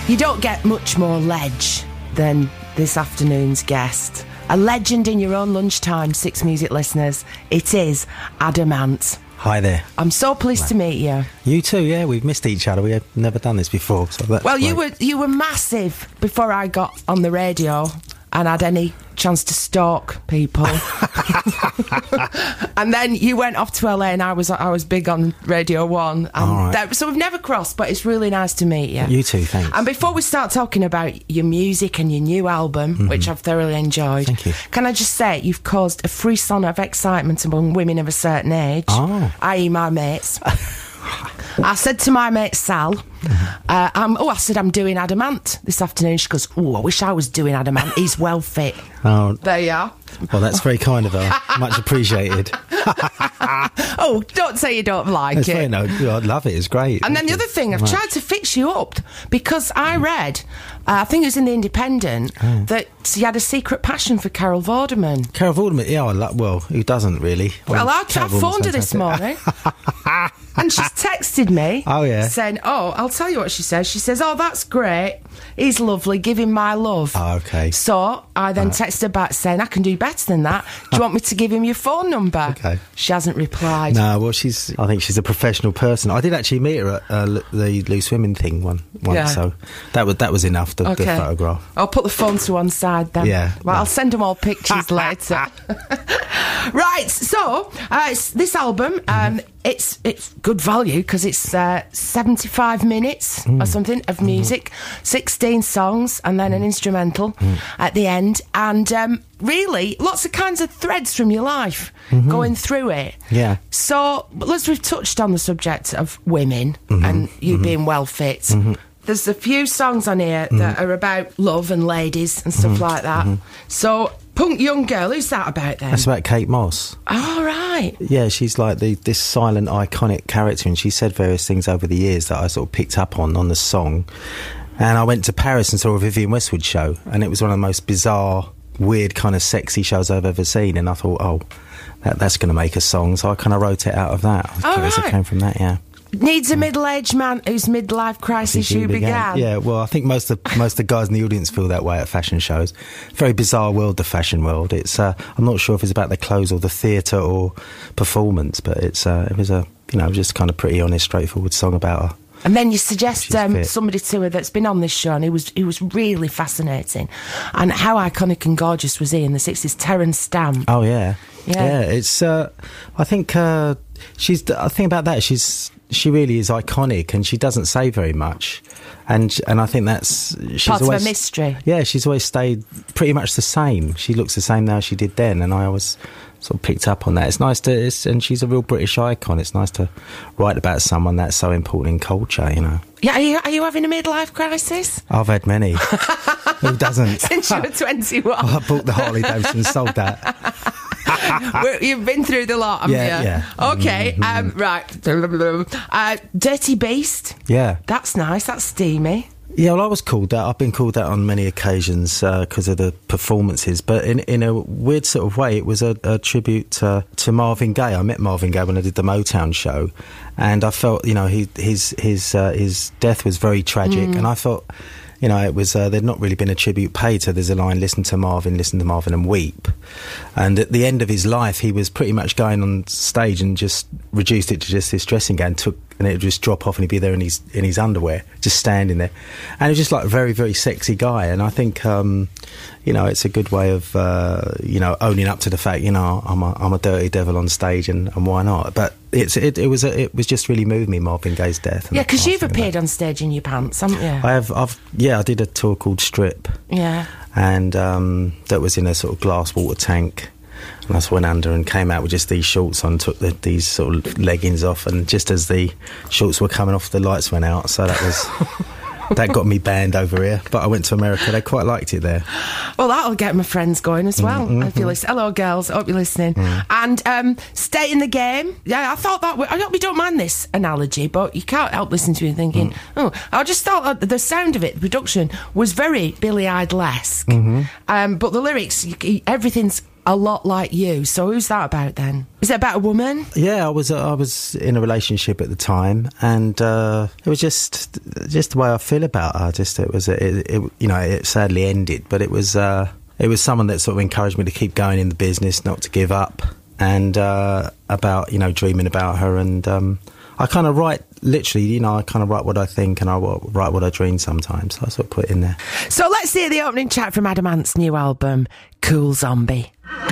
You don't get much more ledge than this afternoon's guest. A legend in your own lunchtime, Six Music listeners. It is Adam Ant. Hi there. I'm so pleased to meet you. You too, yeah. We've missed each other. We have never done this before. So that's well, great. you were massive before I got on the radio and had any chance to stalk people. And then you went off to LA and I was big on Radio 1. And so we've never crossed, but it's really nice to meet you. You too, thanks. And before we start talking about your music and your new album, which I've thoroughly enjoyed, thank you. Can I just say you've caused a frisson of excitement among women of a certain age, i.e. my mates. I said to my mate Sal, I'm doing Adam Ant this afternoon. She goes, I wish I was doing Adam Ant. He's well fit. Oh, there you are. Well, that's very kind of her. Much appreciated. Don't say you don't like that's it. Very, no, I love it. It's great. And then the other thing, I've tried to fix you up because I read, I think it was in the Independent, that you had a secret passion for Carol Vorderman. Carol Vorderman, yeah, well, who doesn't really? Well, I phoned her this morning. And she's texted me saying, I'll tell you what she says. She says, that's great. He's lovely. Give him my love. Oh, okay. So I then texted her back saying, I can do better than that. Do you want me to give him your phone number? Okay. She hasn't replied. No, well, I think she's a professional person. I did actually meet her at the Loose Women thing once, so that was enough, the photograph. I'll put the phone to one side then. Yeah. Well, I'll send them all pictures later. Right, so this album, it's good value because it's 75 minutes or something of music, 16 songs and then an instrumental at the end, and really lots of kinds of threads from your life going through it. Yeah. So, as we've touched on the subject of women and you being well fit, there's a few songs on here that are about love and ladies and stuff like that. So, Punk Young Girl, who's that about then? That's about Kate Moss. Oh, right. Yeah, she's like this silent, iconic character, and she said various things over the years that I sort of picked up on the song. And I went to Paris and saw a Vivienne Westwood show, and it was one of the most bizarre, weird, kind of sexy shows I've ever seen, and I thought, that's going to make a song, so I kind of wrote it out of that. I was curious it came from that, yeah. Needs a middle-aged man whose midlife crisis you began. Yeah, well, I think most of the guys in the audience feel that way at fashion shows. Very bizarre world, the fashion world. It's I'm not sure if it's about the clothes or the theatre or performance, but it was just kind of pretty honest, straightforward song about her. And then you suggest somebody to her that's been on this show, and he was really fascinating. And how iconic and gorgeous was he in the 60s? Terence Stamp. Oh yeah. It's I think the thing about that, she really is iconic, and she doesn't say very much, and I think she's part always of a mystery. Yeah, she's always stayed pretty much the same. She looks the same now as she did then, and I always sort of picked up on that. It's nice and she's a real British icon. It's nice to write about someone that's so important in culture, you know. Yeah, are you having a midlife crisis? I've had many. Who doesn't? Since you were 21. Well, I bought the Harley Davidson and sold that. You've been through the lot, haven't you? Yeah. Okay, right. Dirty Beast. Yeah. That's nice, that's steamy. Yeah, well, I was called that. I've been called that on many occasions because of the performances. But in a weird sort of way, it was a tribute to Marvin Gaye. I met Marvin Gaye when I did the Motown show, and I felt, his death was very tragic, and I felt, it was there'd not really been a tribute paid. So there's a line: listen to Marvin and weep. And at the end of his life, he was pretty much going on stage and just reduced it to just this dressing gown, and it would just drop off, and he'd be there in his underwear, just standing there. And it was just like a very, very sexy guy. And I think, it's a good way of, owning up to the fact, I'm a dirty devil on stage, and why not? But it was just really moved me, Marvin Gaye's death. Yeah, because you've appeared on stage in your pants, haven't you? I did a tour called Strip. Yeah. And that was in a sort of glass water tank. And I just went under and came out with just these shorts on, took these sort of leggings off, and just as the shorts were coming off, the lights went out. So that was that got me banned over here. But I went to America; they quite liked it there. Well, that'll get my friends going as well. If you listen, hello girls, I hope you're listening. And stay in the game. Yeah, I thought that. I hope you don't mind this analogy, but you can't help listening to it and thinking, I just thought that the sound of it, the production was very Billy Idol-esque. But the lyrics, everything's a lot like you. So who's that about then? Is it about a woman? Yeah, I was in a relationship at the time, and it was just the way I feel about her. It sadly ended, but it was someone that sort of encouraged me to keep going in the business, not to give up, and about dreaming about her. And I kind of write literally, I kind of write what I think, and I write what I dream sometimes. So I sort of put it in there. So let's hear the opening track from Adamant's new album, Cool Zombie.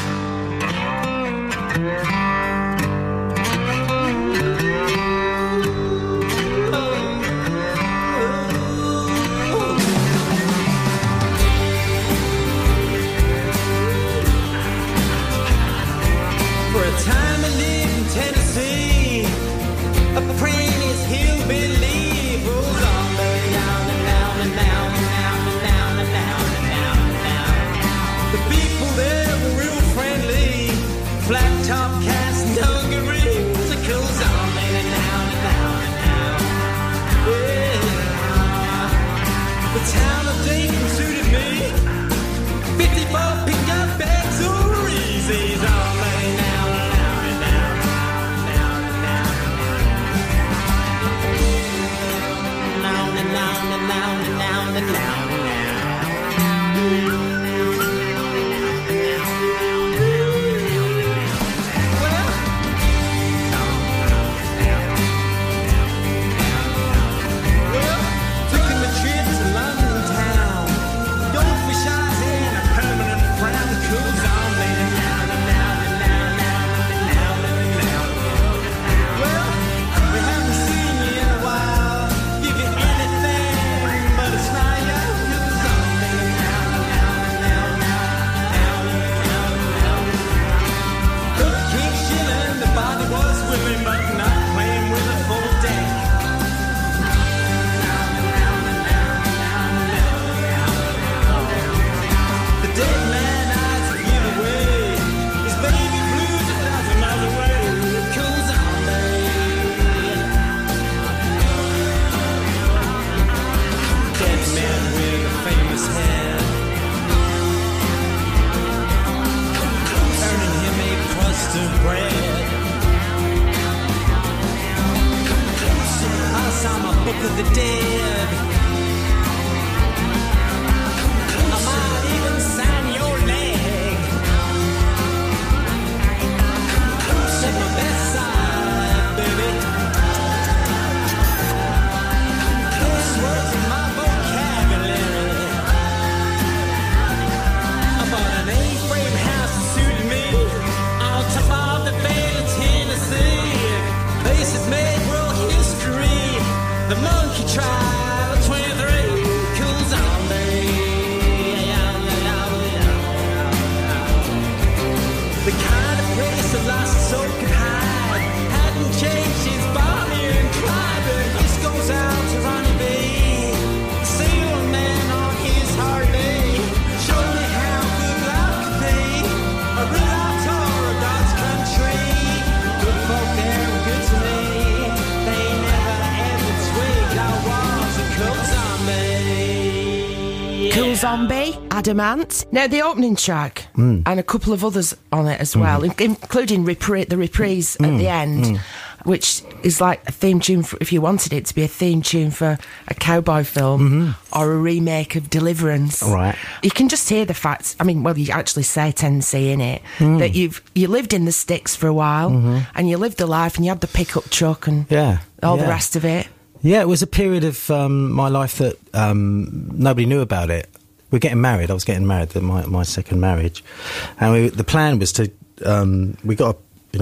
Zombie, Adamant. Now, the opening track, and a couple of others on it as well, including the reprise at the end, which is like a theme tune, if you wanted it to be a theme tune for a cowboy film or a remake of Deliverance. Right. You can just hear the fact, you actually say Tennessee in it, that you lived in the sticks for a while, and you lived a life, and you had the pickup truck and all the rest of it. Yeah, it was a period of my life that nobody knew about it. We're getting married. I was getting married, my second marriage, and the plan was to we got a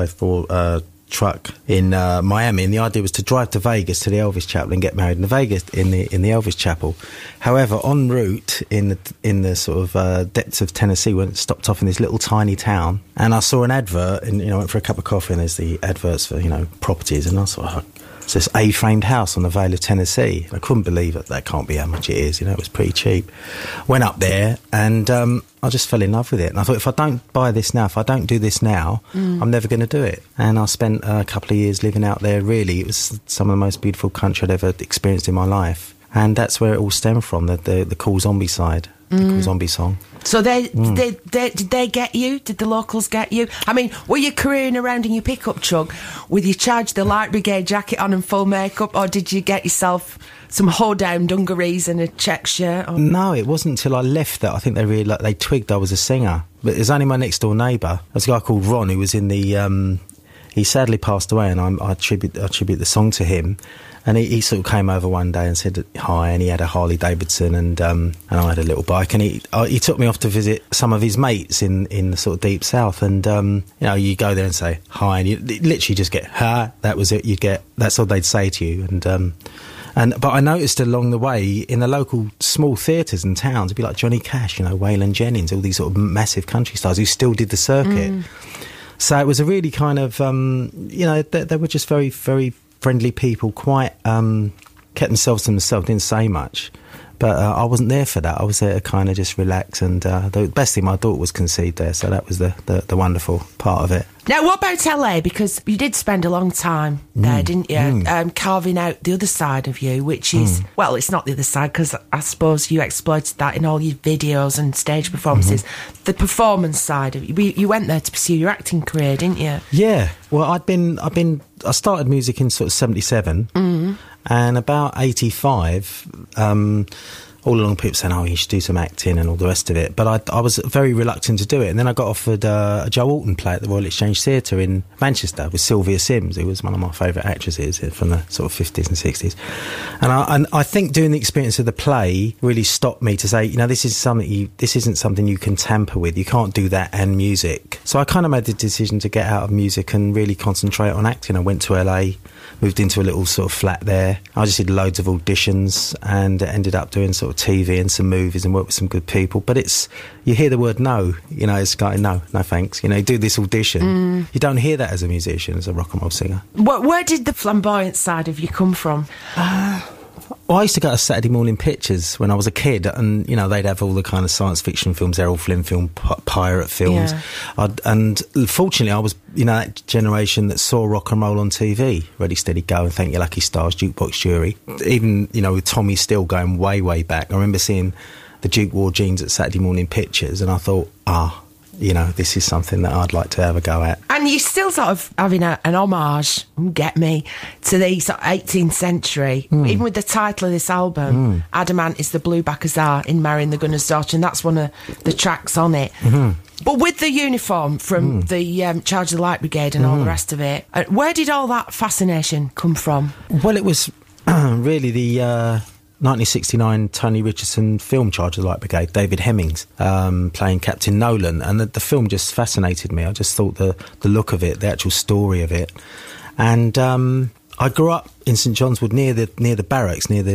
4x4 truck in Miami, and the idea was to drive to Vegas to the Elvis Chapel and get married in Vegas in the Elvis Chapel. However, en route in the sort of depths of Tennessee, we stopped off in this little tiny town, and I saw an advert, and went for a cup of coffee, and there's the adverts for properties, and I thought, it's this A-framed house on the Vale of Tennessee. I couldn't believe it. That can't be how much it is. It was pretty cheap. Went up there, and I just fell in love with it. And I thought, if I don't buy this now, if I don't do this now, I'm never going to do it. And I spent a couple of years living out there. Really, it was some of the most beautiful country I'd ever experienced in my life. And that's where it all stemmed from, the Cool Zombie side. called Zombie Song. So did they get you? Did the locals get you? I mean, were you careering around in your pickup truck with your Charge the Light Brigade jacket on and full makeup, or did you get yourself some hoedown dungarees and a check shirt? Or? No, it wasn't until I left that I think they twigged I was a singer. But it was only my next door neighbour. There was a guy called Ron who was in the... he sadly passed away, and I attribute the song to him. And he sort of came over one day and said hi, and he had a Harley Davidson, and I had a little bike, and he took me off to visit some of his mates in the sort of deep south, and you go there and say hi, and you literally just get ha. That was it. That's all they'd say to you, but I noticed along the way in the local small theatres and towns, it'd be like Johnny Cash, Waylon Jennings, all these sort of massive country stars who still did the circuit. So it was a really kind of they were just very, very friendly people, quite kept themselves to themselves, didn't say much. But I wasn't there for that. I was there to kind of just relax, and the best thing, my daughter was conceived there, so that was the wonderful part of it. Now, what about LA? Because you did spend a long time there, didn't you? Carving out the other side of you, which is, well, it's not the other side, because I suppose you exploited that in all your videos and stage performances. The performance side of you. You went there to pursue your acting career, didn't you? Yeah. Well, I started music in sort of 77, and about 85, all along people saying, you should do some acting and all the rest of it. But I was very reluctant to do it. And then I got offered a Joe Alton play at the Royal Exchange Theatre in Manchester with Sylvia Sims, who was one of my favourite actresses from the sort of 50s and 60s. And I think doing the experience of the play really stopped me to say, this isn't something you can tamper with. You can't do that and music. So I kind of made the decision to get out of music and really concentrate on acting. I went to LA, moved into a little sort of flat there. I just did loads of auditions and ended up doing sort of TV and some movies and worked with some good people. But you hear the word no, it's like, no thanks. You do this audition. You don't hear that as a musician, as a rock and roll singer. Where did the flamboyant side of you come from? Well, I used to go to Saturday morning pictures when I was a kid, and they'd have all the kind of science fiction films, Errol Flynn film, pirate films, and fortunately I was that generation that saw rock and roll on TV. Ready, Steady, Go, and Thank Your Lucky Stars, Jukebox Jury, even with Tommy Steele going way back. I remember seeing the Duke wore jeans at Saturday morning pictures, and I thought, this is something that I'd like to have a go at. And you're still sort of having an homage, get me, to the sort of 18th century, even with the title of this album, Adamant is the Blueback Hussar in Marion the Gunner's Daughter, and that's one of the tracks on it. But with the uniform from the Charge of the Light Brigade and all the rest of it, where did all that fascination come from? Well, it was really the 1969 Tony Richardson film Charge of the Light Brigade, David Hemmings playing Captain Nolan, and the film just fascinated me. I just thought the look of it, the actual story of it, and I grew up in St John's Wood near the barracks, near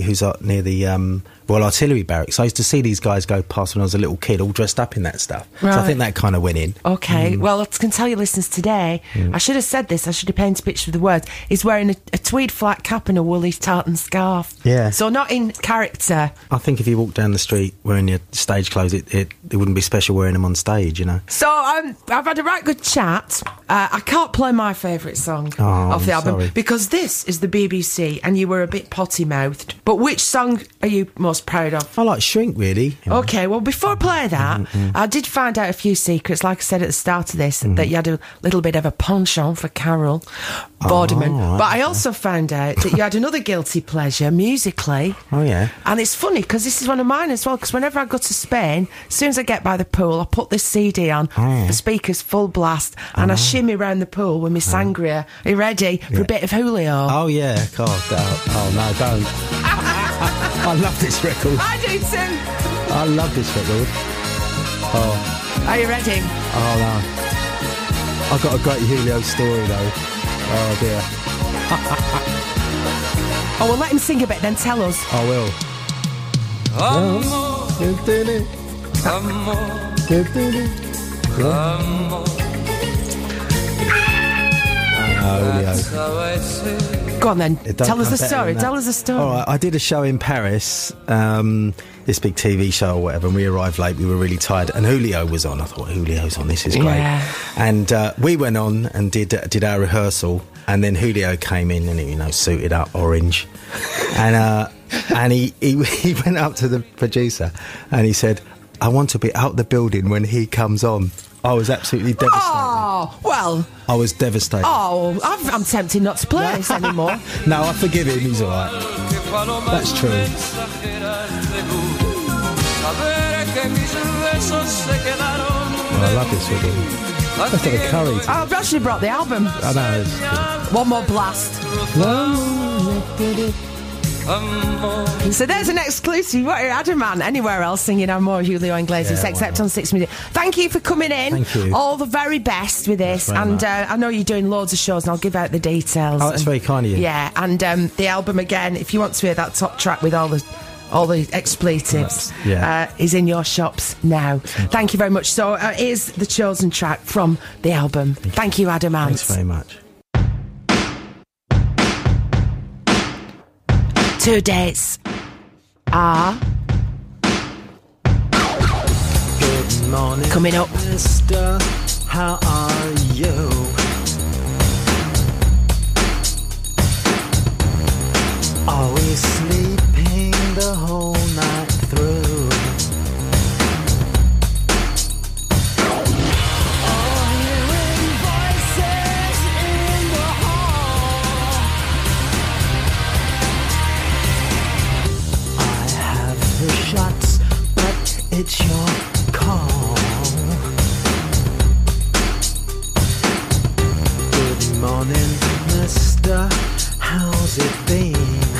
the Royal Artillery barracks. I used to see these guys go past when I was a little kid, all dressed up in that stuff. Right. So I think that kind of went in. Okay, well, I can tell your listeners today, I should have said this, I should have painted a picture of the words. He's wearing a tweed flat cap and a woolly tartan scarf. Yeah. So not in character. I think if you walk down the street wearing your stage clothes, it wouldn't be special wearing them on stage, So I've had a right good chat. I can't play my favourite song off the album, because this is the BBC and you were a bit potty-mouthed. But which song are you most proud of? I like Shrink, really. Okay, well, before I play that, I did find out a few secrets, like I said at the start of this, that you had a little bit of a penchant for Carol Vorderman. Right. But I also found out that you had another guilty pleasure musically. Oh, yeah. And it's funny, because this is one of mine as well, because whenever I go to Spain, as soon as I get by the pool, I put this CD on, the speakers full blast, and I shimmy round the pool with my sangria. Are you ready for a bit of Julio? Oh, yeah. God, no, don't. I love this record. I do too. I love this record. Oh. Are you ready? Oh, no. I've got a great Julio story, though. Oh, dear. Oh, well, let him sing a bit, then tell us. I will. Go on then, tell us the story. Tell us the story. All right, I did a show in Paris, this big TV show or whatever, and we arrived late, we were really tired, and Julio was on. I thought, Julio's on, this is great. Yeah. And we went on and did our rehearsal, and then Julio came in and, suited up, orange. And And he went up to the producer and he said, I want to be out the building when he comes on. I was absolutely devastated. Oh, well. I was devastated. Oh, I'm tempted not to play this anymore. No, I forgive him. He's all right. That's true. Oh, I love this video. Let's have a curry. Oh, I've actually brought the album. I know. One more blast. So there's an exclusive. What Adaman anywhere else singing on more Julio Iglesias, except on Six Music. Thank you for coming in. Thank you. All the very best with this. And I know you're doing loads of shows, and I'll give out the details. Oh, that's very kind of you. Yeah, and the album again. If you want to hear that top track with all the expletives, is in your shops now. Thank you very much. So here's the chosen track from the album. Thank you, Adaman. Thanks very much. 2 dates are Good morning, coming up. Mister, how are you? Are we sleeping the whole night through? Shots, but it's your call. Good morning, mister, how's it been?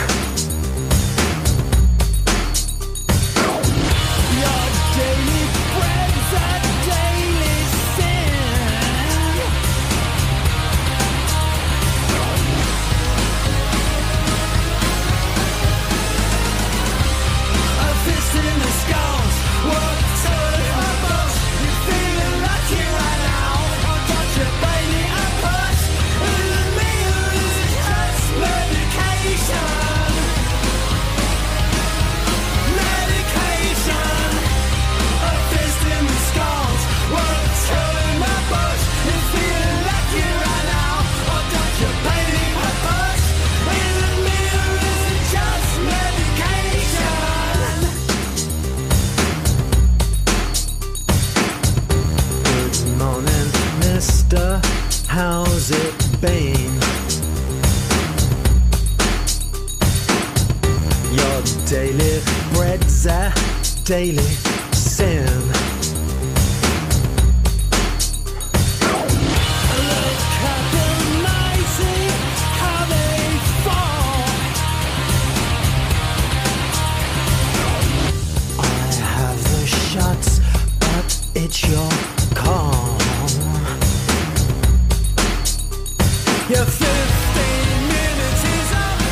Your daily bread's a daily sin. Fist in the skulls, work till her boss. You feeling lucky right now? I'll touch your baby and push. The meal is just medication. Medication. A fist in the skulls, work till her boss. You feeling lucky right now? I'll touch your baby and push. The meal is just medication. Morning, mister, how's it been? Your daily bread's a daily sin. Look at the mighty, how they fall. I have the shots, but it's your call. Your 15 minutes is up.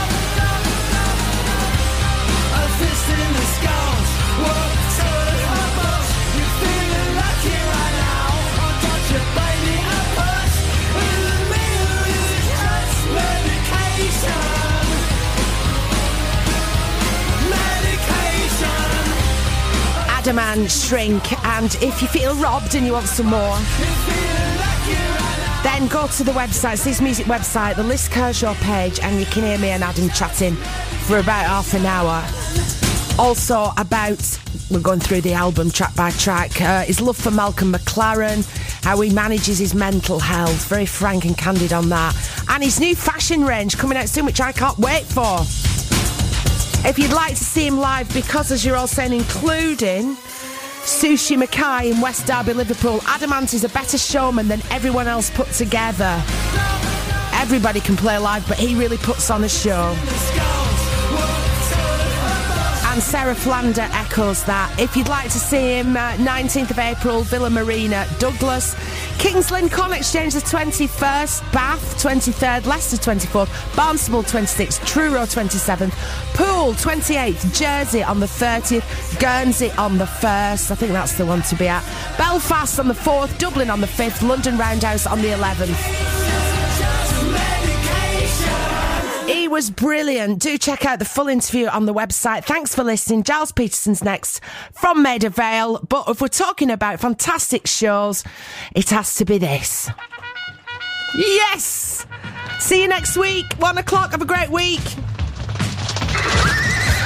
A fist in the skulls, work till her boss. You feeling lucky right now? I'll touch your baby and push. The meal is just medication. Medication. Adaman, Shrink, and if you feel robbed and you want some more, then go to the website, Six Music website, the Liz Kershaw page, and you can hear me and Adam chatting for about half an hour. Also we're going through the album track by track, his love for Malcolm McLaren, how he manages his mental health, very frank and candid on that, and his new fashion range coming out soon, which I can't wait for. If you'd like to see him live, because as you're all saying, including Sushi Mackay in West Derby, Liverpool, Adamant is a better showman than everyone else put together. Everybody can play live, but he really puts on a show. And Sarah Flander echoes that. If you'd like to see him, 19th of April, Villa Marina, Douglas, Kings Lynn Con Exchange the 21st, Bath 23rd, Leicester 24th, Barnstable 26th, Truro 27th, Poole 28th, Jersey on the 30th, Guernsey on the 1st, I think that's the one to be at, Belfast on the 4th, Dublin on the 5th, London Roundhouse on the 11th. He was brilliant. Do check out the full interview on the website. Thanks for listening. Giles Peterson's next from Maida Vale. But if we're talking about fantastic shows, it has to be this. Yes! See you next week, 1 o'clock. Have a great week.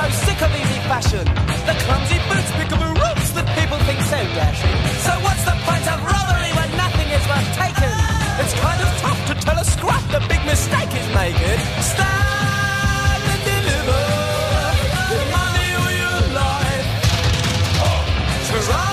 sick of easy fashion. The clumsy boots, pick-a-boo-roots that people think so dashing. So what's the point of robbery when nothing is worth taking? It's kind of tough to tell a scrap the big mistake is making. Stand and deliver your money or your life. Try.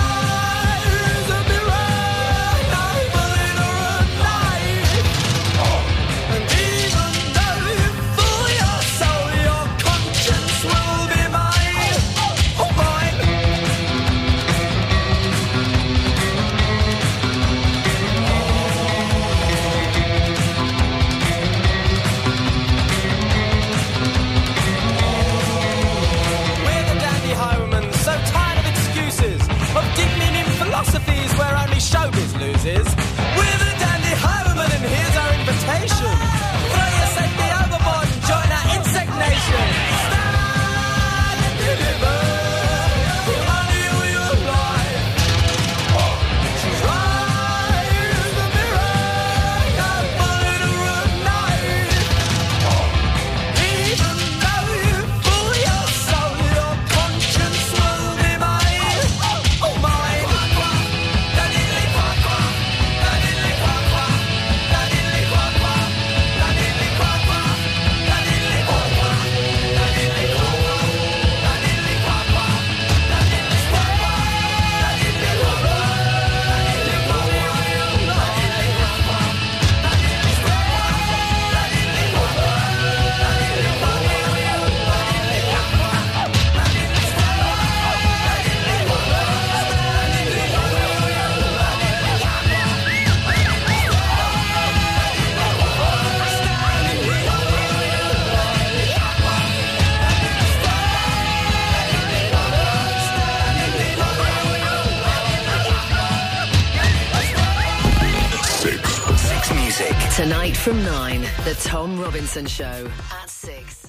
Philosophies where only showbiz loses. We're the dandy highwaymen and here's our invitation. Throw your safety overboard and join our insect nation. Stand and deliver your money or your life. Try the mirror, your bullet or a knife. Even though you fool your soul, your conscience will be mine. Oh mine. Tonight from 9, The Tom Robinson Show at 6.